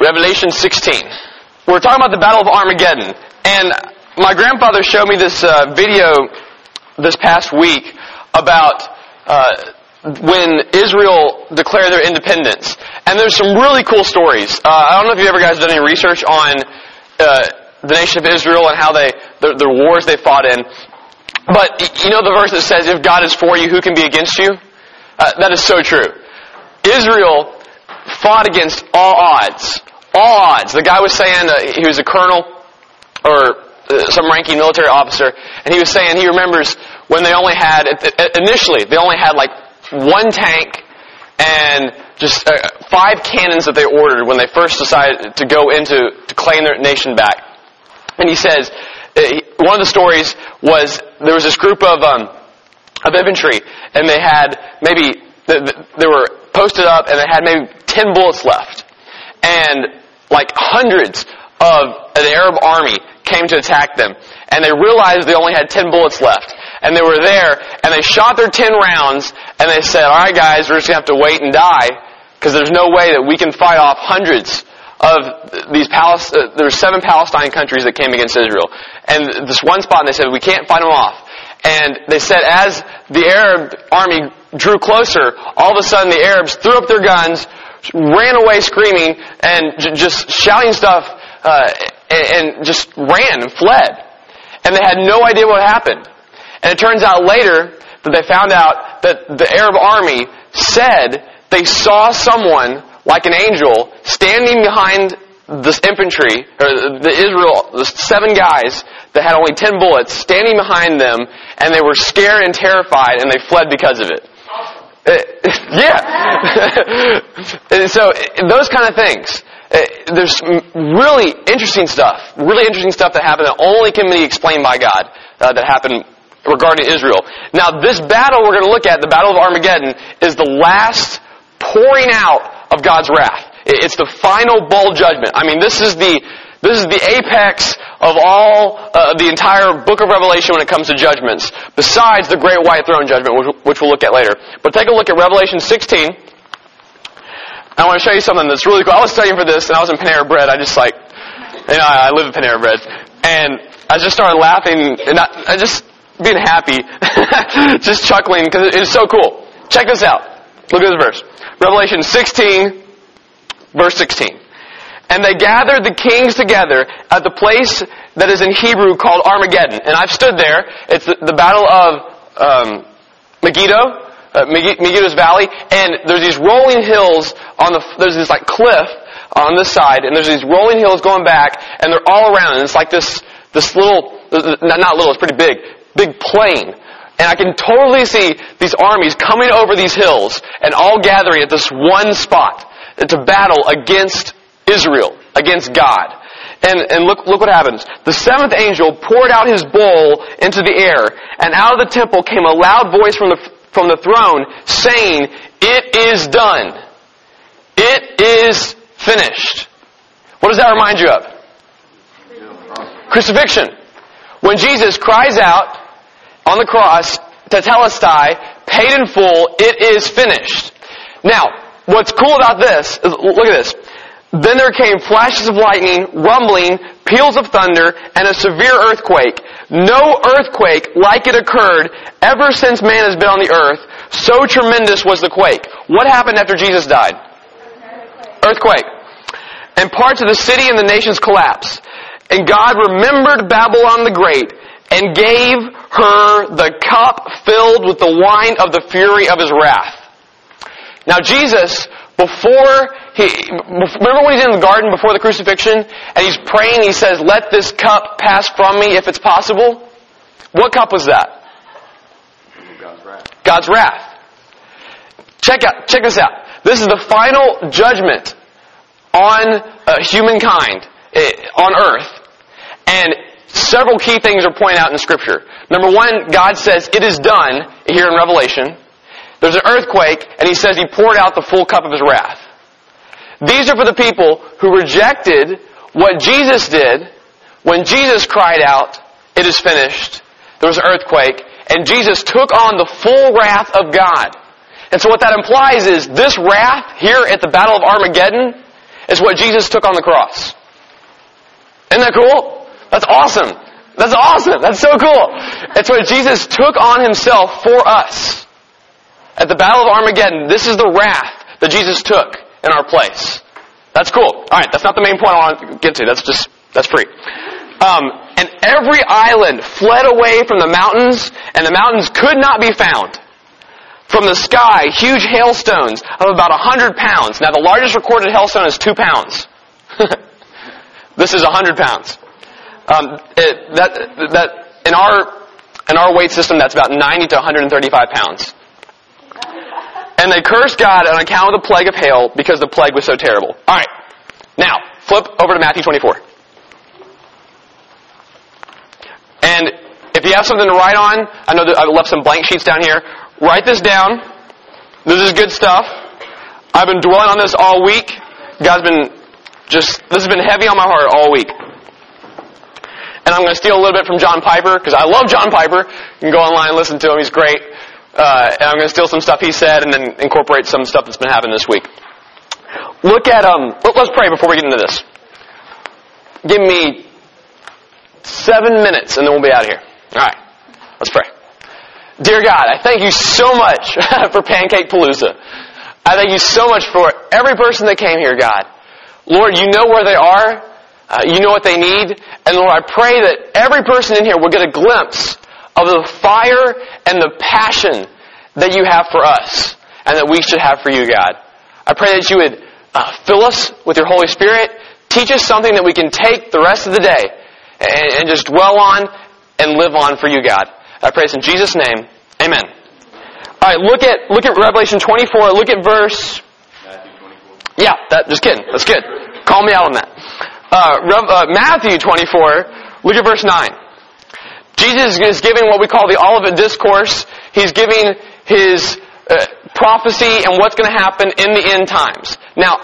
Revelation 16. We're talking about the Battle of Armageddon. And my grandfather showed me this video this past week about when Israel declared their independence. And there's some really cool stories. I don't know if you ever guys done any research on the nation of Israel and how the wars they fought in. But you know the verse that says, if God is for you, who can be against you? That is so true. Israel fought against all odds. All odds. The guy was saying, he was a colonel or some ranking military officer, and he was saying he remembers when they only had, initially, they only had like one tank and just 5 cannons that they ordered when they first decided to go into, to claim their nation back. And he says, one of the stories was, there was this group of infantry, and they had maybe, they were posted up, and they had maybe 10 bullets left. And like hundreds of the Arab army came to attack them. And they realized they only had 10 bullets left. And they were there, and they shot their 10 rounds, and they said, alright guys, we're just going to have to wait and die, because there's no way that we can fight off hundreds of these there were 7 Palestine countries that came against Israel. And this one spot, and they said, we can't fight them off. And they said as the Arab army drew closer, all of a sudden the Arabs threw up their guns, ran away screaming, and just shouting stuff, and just ran and fled. And they had no idea what happened. And it turns out later that they found out that the Arab army said they saw someone like an angel standing behind this infantry, or the 7 guys that had only 10 bullets, standing behind them, and they were scared and terrified, and they fled because of it. Yeah. And so, those kind of things. There's really interesting stuff that happened that only can be explained by God, that happened regarding Israel. Now, this battle we're going to look at, the Battle of Armageddon, is the last pouring out of God's wrath. It's the final bowl judgment. I mean, this is the apex of all the entire book of Revelation when it comes to judgments, besides the great white throne judgment, which we'll look at later. But take a look at Revelation 16. I want to show you something that's really cool. I was studying for this, and I was in Panera Bread. I just I live in Panera Bread. And I just started laughing, and I just being happy, just chuckling, because it's so cool. Check this out. Look at this verse. Revelation 16, verse 16. And they gathered the kings together at the place that is in Hebrew called Armageddon. And I've stood there. It's the battle of Megiddo, Megiddo's Valley. And there's these rolling hills there's this like cliff on this side, and there's these rolling hills going back, and they're all around. And it's like this little, not little, it's pretty big plain. And I can totally see these armies coming over these hills and all gathering at this one spot to battle against Israel, against God. And look what happens. The 7th angel poured out his bowl into the air, and out of the temple came a loud voice from the throne saying, "It is done. It is finished." What does that remind you of? Crucifixion. When Jesus cries out on the cross, tetelestai, paid in full, it is finished. Now, what's cool about this is, look at this. Then there came flashes of lightning, rumbling, peals of thunder, and a severe earthquake. No earthquake like it occurred ever since man has been on the earth. So tremendous was the quake. What happened after Jesus died? Earthquake. And parts of the city and the nations collapsed. And God remembered Babylon the Great, and gave her the cup filled with the wine of the fury of his wrath. Now Jesus, remember when he's in the garden before the crucifixion, and he's praying, he says, "Let this cup pass from me if it's possible." What cup was that? God's wrath. God's wrath. Check this out. This is the final judgment on humankind, on earth. And several key things are pointed out in Scripture. Number one, God says, "It is done," here in Revelation. There's an earthquake, and he says he poured out the full cup of his wrath. These are for the people who rejected what Jesus did when Jesus cried out, "It is finished." There was an earthquake, and Jesus took on the full wrath of God. And so what that implies is this wrath here at the Battle of Armageddon is what Jesus took on the cross. Isn't that cool? That's awesome. That's awesome. That's so cool. It's what Jesus took on himself for us. At the Battle of Armageddon, this is the wrath that Jesus took in our place. That's cool. Alright, that's not the main point I want to get to. That's free. And every island fled away from the mountains, and the mountains could not be found. From the sky, huge hailstones of about 100 pounds. Now, the largest recorded hailstone is 2 pounds. This is 100 pounds. In our weight system, that's about 90 to 135 pounds. And they cursed God on account of the plague of hail because the plague was so terrible. All right. Now, flip over to Matthew 24. And if you have something to write on, I know that I've left some blank sheets down here. Write this down. This is good stuff. I've been dwelling on this all week. This has been heavy on my heart all week. And I'm going to steal a little bit from John Piper, because I love John Piper. You can go online and listen to him. He's great. And I'm going to steal some stuff he said and then incorporate some stuff that's been happening this week. Look at, let's pray before we get into this. Give me 7 minutes and then we'll be out of here. Alright, let's pray. Dear God, I thank you so much for Pancake Palooza. I thank you so much for every person that came here, God. Lord, you know where they are. You know what they need. And Lord, I pray that every person in here will get a glimpse of the fire and the passion that you have for us and that we should have for you, God. I pray that you would fill us with your Holy Spirit. Teach us something that we can take the rest of the day and just dwell on and live on for you, God. I pray this in Jesus' name. Amen. All right, look at Revelation 24. Look at verse... Matthew 24. Yeah, just kidding. That's good. Call me out on that. Matthew 24, look at verse 9. Jesus is giving what we call the Olivet Discourse. He's giving his prophecy and what's going to happen in the end times. Now,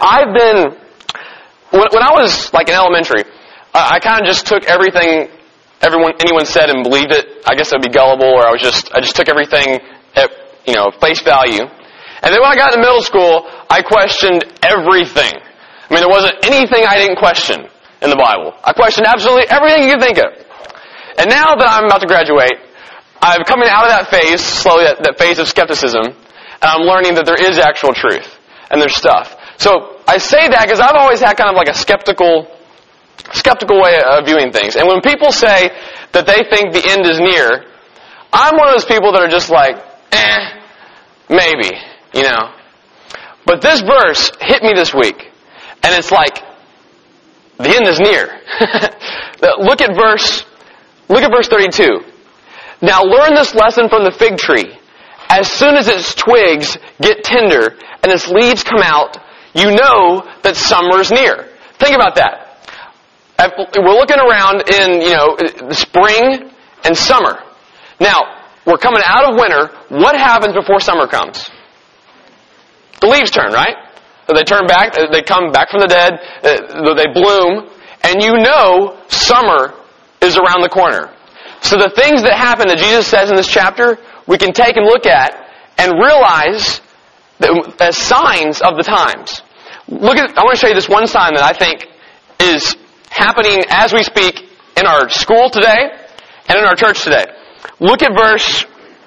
when I was like in elementary, I kind of just took everything anyone said and believed it. I guess I'd be gullible, or I just took everything at face value. And then when I got into middle school, I questioned everything. I mean, there wasn't anything I didn't question in the Bible. I questioned absolutely everything you could think of. And now that I'm about to graduate, I'm coming out of that phase, slowly, that phase of skepticism, and I'm learning that there is actual truth, and there's stuff. So I say that because I've always had kind of like a skeptical way of viewing things. And when people say that they think the end is near, I'm one of those people that are just like, maybe, But this verse hit me this week, and it's like, the end is near. Look at verse 32. Now learn this lesson from the fig tree. As soon as its twigs get tender and its leaves come out, you know that summer is near. Think about that. We're looking around in, the spring and summer. Now, we're coming out of winter. What happens before summer comes? The leaves turn, right? They turn back, they come back from the dead, they bloom, and summer is around the corner. So the things that happen that Jesus says in this chapter, we can take and look at and realize that as signs of the times. I want to show you this one sign that I think is happening as we speak in our school today and in our church today. Look at verse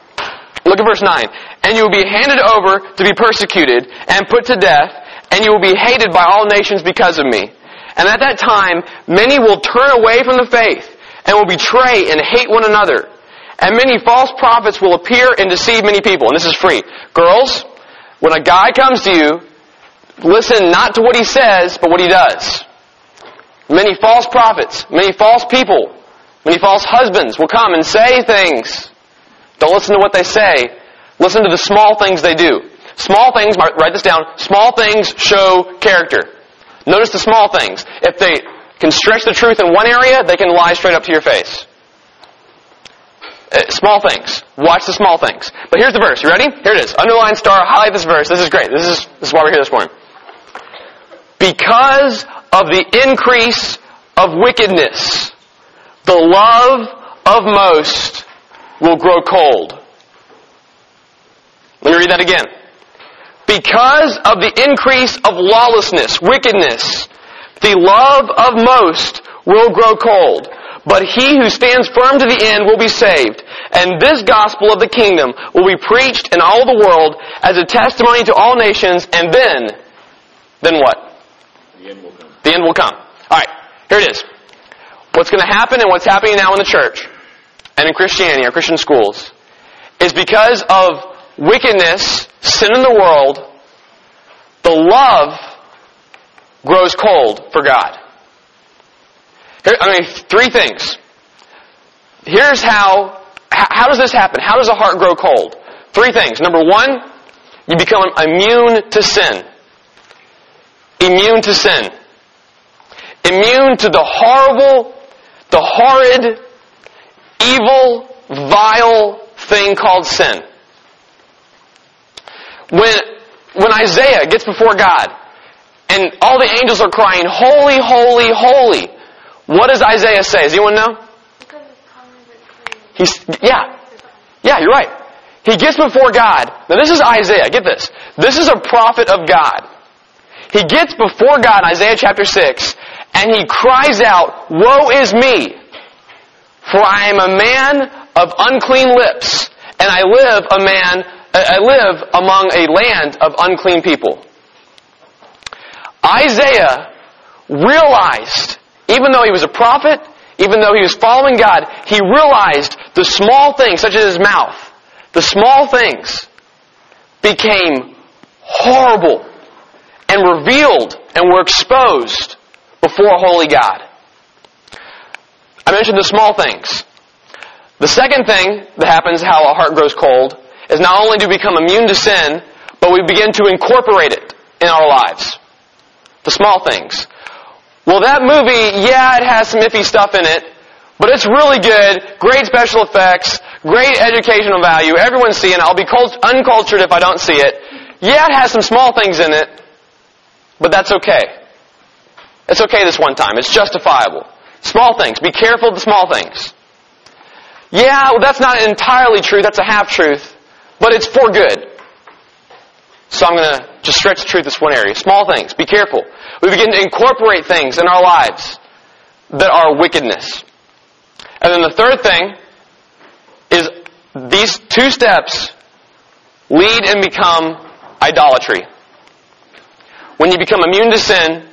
9. And you will be handed over to be persecuted and put to death, and you will be hated by all nations because of me. And at that time, many will turn away from the faith and will betray and hate one another. And many false prophets will appear and deceive many people. And this is free. Girls, when a guy comes to you, listen not to what he says, but what he does. Many false prophets, many false people, many false husbands will come and say things. Don't listen to what they say. Listen to the small things they do. Small things, write this down, small things show character. Notice the small things. If they can stretch the truth in one area, they can lie straight up to your face. Small things. Watch the small things. But here's the verse. You ready? Here it is. Underline, star, highlight this verse. This is great. This is why we're here this morning. Because of the increase of wickedness, the love of most will grow cold. Let me read that again. Because of the increase of lawlessness, wickedness, The love of most will grow cold, but he who stands firm to the end will be saved. And this gospel of the kingdom will be preached in all the world as a testimony to all nations, and then what? The end will come. The end will come. Alright, here it is. What's going to happen and what's happening now in the church and in Christianity, our Christian schools, is because of wickedness, sin in the world, the love grows cold for God. Three things. Here's how does this happen? How does a heart grow cold? Three things. Number one, you become immune to sin. Immune to sin. Immune to the horrible, the horrid, evil, vile thing called sin. When Isaiah gets before God, and all the angels are crying, holy, holy, holy, what does Isaiah say? Does anyone know? Yeah, you're right. He gets before God. Now this is Isaiah, get this. This is a prophet of God. He gets before God in Isaiah chapter 6, and he cries out, woe is me, for I am a man of unclean lips, and I live among a land of unclean people. Isaiah realized, even though he was a prophet, even though he was following God, he realized the small things, such as his mouth, the small things became horrible and revealed and were exposed before a holy God. I mentioned the small things. The second thing that happens, how a heart grows cold, is not only do we become immune to sin, but we begin to incorporate it in our lives. The small things. Well, that movie, yeah, it has some iffy stuff in it, but it's really good, great special effects, great educational value, everyone's seeing it, I'll be uncultured if I don't see it. Yeah, it has some small things in it, but that's okay. It's okay this one time, it's justifiable. Small things, be careful of the small things. Yeah, well, that's not entirely true, that's a half-truth, but it's for good. So I'm going to just stretch the truth this one area. Small things. Be careful. We begin to incorporate things in our lives that are wickedness. And then the third thing is these two steps lead and become idolatry. When you become immune to sin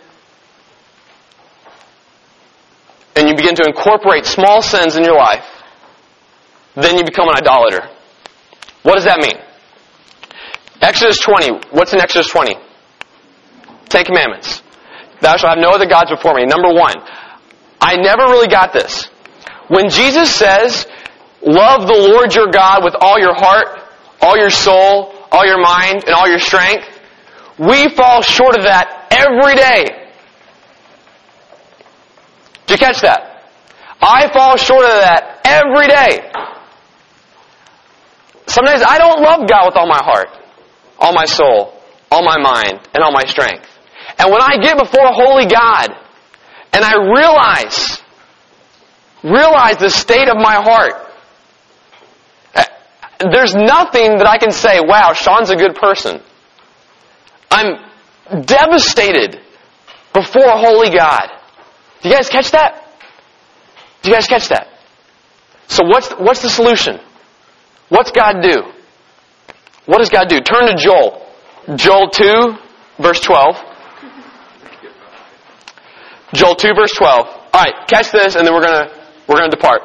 and you begin to incorporate small sins in your life, then you become an idolater. What does that mean? Exodus 20. What's in Exodus 20? 10 Commandments. Thou shalt have no other gods before me. Number one. I never really got this. When Jesus says, love the Lord your God with all your heart, all your soul, all your mind, and all your strength, we fall short of that every day. Did you catch that? I fall short of that every day. Sometimes I don't love God with all my heart, all my soul, all my mind, and all my strength. And when I get before a holy God, and I realize the state of my heart, there's nothing that I can say, wow, Sean's a good person. I'm devastated before a holy God. Do you guys catch that? Do you guys catch that? So what's the solution? What's God do? What does God do? Turn to Joel. Joel 2, verse 12. Joel 2, verse 12. Alright, catch this and then we're gonna depart.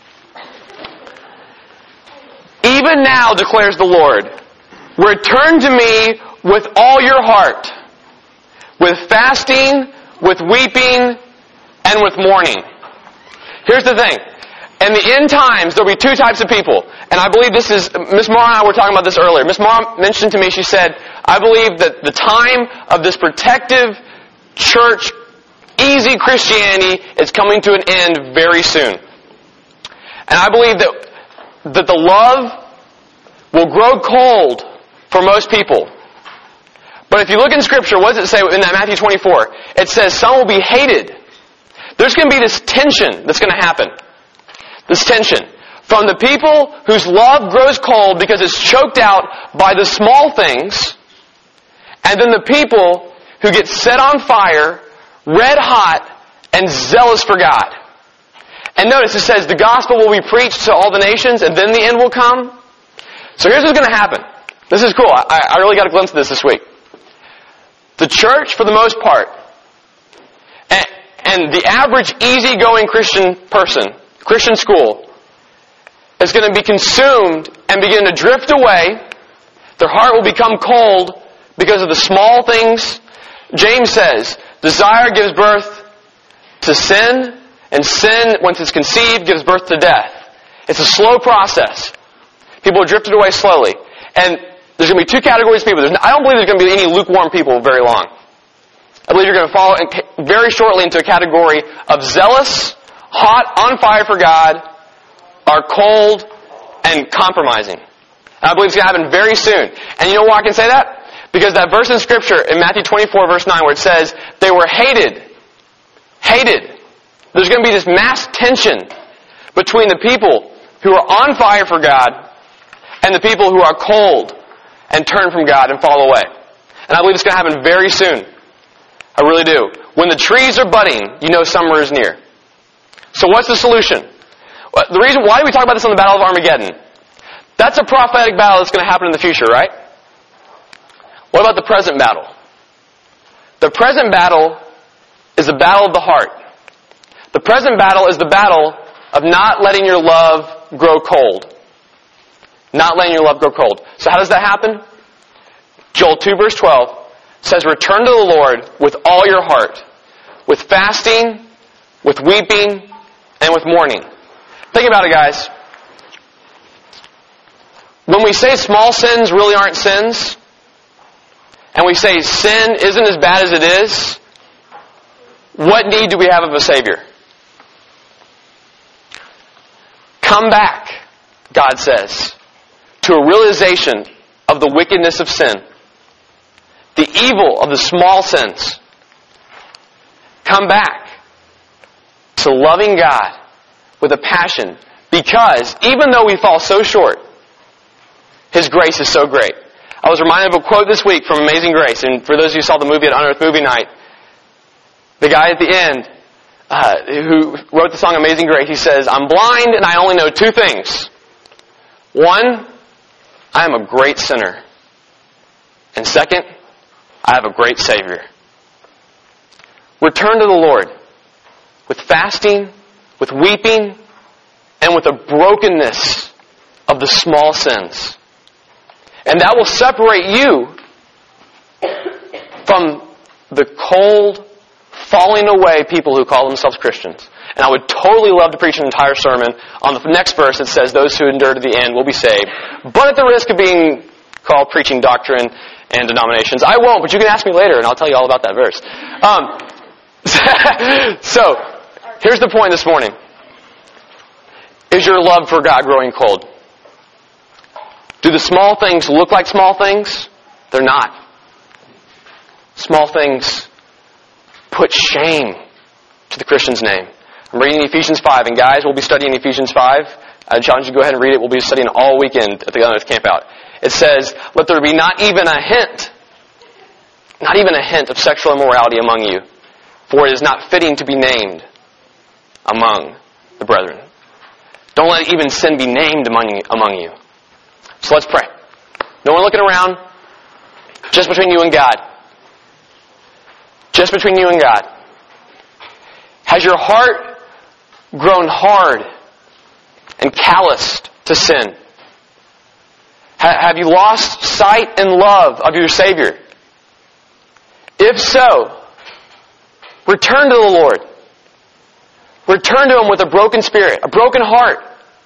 Even now, declares the Lord, return to me with all your heart, with fasting, with weeping, and with mourning. Here's the thing. In the end times, there'll be two types of people. And I believe this is, Miss Mara and I were talking about this earlier. Miss Mara mentioned to me, she said, I believe that the time of this protective church, easy Christianity is coming to an end very soon. And I believe that the love will grow cold for most people. But if you look in Scripture, what does it say in that Matthew 24? It says some will be hated. There's going to be this tension that's going to happen. This tension from the people whose love grows cold because it's choked out by the small things, and then the people who get set on fire, red hot and zealous for God. And notice it says the gospel will be preached to all the nations and then the end will come. So here's what's going to happen. This is cool. I really got a glimpse of this week. The church, for the most part, and the average easygoing Christian person, Christian school, is going to be consumed and begin to drift away. Their heart will become cold because of the small things. James says, desire gives birth to sin, and sin, once it's conceived, gives birth to death. It's a slow process. People are drifted away slowly. And there's going to be two categories of people. I don't believe there's going to be any lukewarm people very long. I believe you're going to fall very shortly into a category of zealous, hot, on fire for God, are cold, and compromising. And I believe it's going to happen very soon. And you know why I can say that? Because that verse in Scripture, in Matthew 24, verse 9, where it says, they were hated. Hated. There's going to be this mass tension between the people who are on fire for God and the people who are cold and turn from God and fall away. And I believe it's going to happen very soon. I really do. When the trees are budding, you know summer is near. So what's the solution? The reason, why do we talk about this on the Battle of Armageddon? That's a prophetic battle that's going to happen in the future, right? What about the present battle? The present battle is the battle of the heart. The present battle is the battle of not letting your love grow cold. Not letting your love grow cold. So how does that happen? Joel 2 verse 12 says, return to the Lord with all your heart, with fasting, with weeping, and with mourning. Think about it, guys. When we say small sins really aren't sins, and we say sin isn't as bad as it is, what need do we have of a Savior? Come back, God says, to a realization of the wickedness of sin, the evil of the small sins. Come back to loving God with a passion, because even though we fall so short, His grace is so great. I was reminded of a quote this week from Amazing Grace, and for those of you who saw the movie at Unearthed Movie Night, the guy at the end who wrote the song Amazing Grace, he says, I'm blind and I only know two things. One, I am a great sinner. And second, I have a great Savior. Return to the Lord with fasting, with weeping, and with a brokenness of the small sins. And that will separate you from the cold, falling away people who call themselves Christians. And I would totally love to preach an entire sermon on the next verse that says those who endure to the end will be saved. But at the risk of being called preaching doctrine and denominations, I won't, but you can ask me later and I'll tell you all about that verse. So, here's the point this morning. Is your love for God growing cold? Do the small things look like small things? They're not. Small things put shame to the Christian's name. I'm reading Ephesians 5, and guys, we'll be studying Ephesians 5. I challenge you to go ahead and read it. We'll be studying all weekend at the Unearthed Campout. It says, let there be not even a hint of sexual immorality among you, for it is not fitting to be named among the brethren. Don't let even sin be named among you. So let's pray. No one looking around. Just between you and God. Just between you and God. Has your heart grown hard and calloused to sin? Have you lost sight and love of your Savior? If so, return to the Lord. Return to Him with a broken spirit, a broken heart.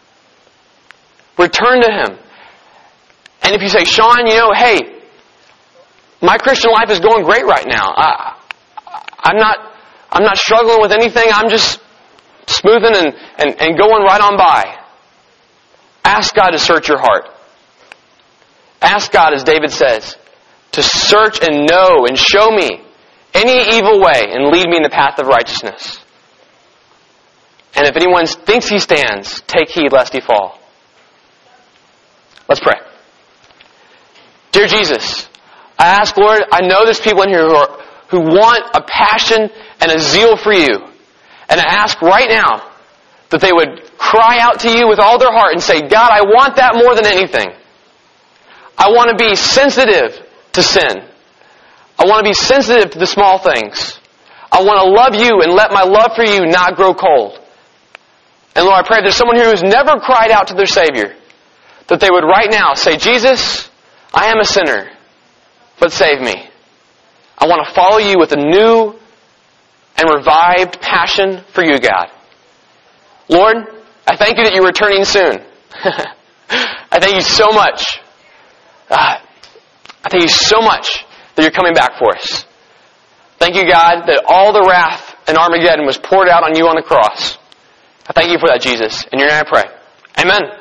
Return to Him. And if you say, Sean, hey, my Christian life is going great right now. I'm not struggling with anything. I'm just smoothing and going right on by. Ask God to search your heart. Ask God, as David says, to search and know and show me any evil way and lead me in the path of righteousness. And if anyone thinks he stands, take heed lest he fall. Let's pray. Dear Jesus, I ask, Lord, I know there's people in here who want a passion and a zeal for you. And I ask right now that they would cry out to you with all their heart and say, God, I want that more than anything. I want to be sensitive to sin. I want to be sensitive to the small things. I want to love you and let my love for you not grow cold. And Lord, I pray if there's someone here who's never cried out to their Savior, that they would right now say, Jesus, I am a sinner, but save me. I want to follow you with a new and revived passion for you, God. Lord, I thank you that you're returning soon. I thank you so much. I thank you so much that you're coming back for us. Thank you, God, that all the wrath in Armageddon was poured out on you on the cross. I thank you for that, Jesus. In your name I pray. Amen.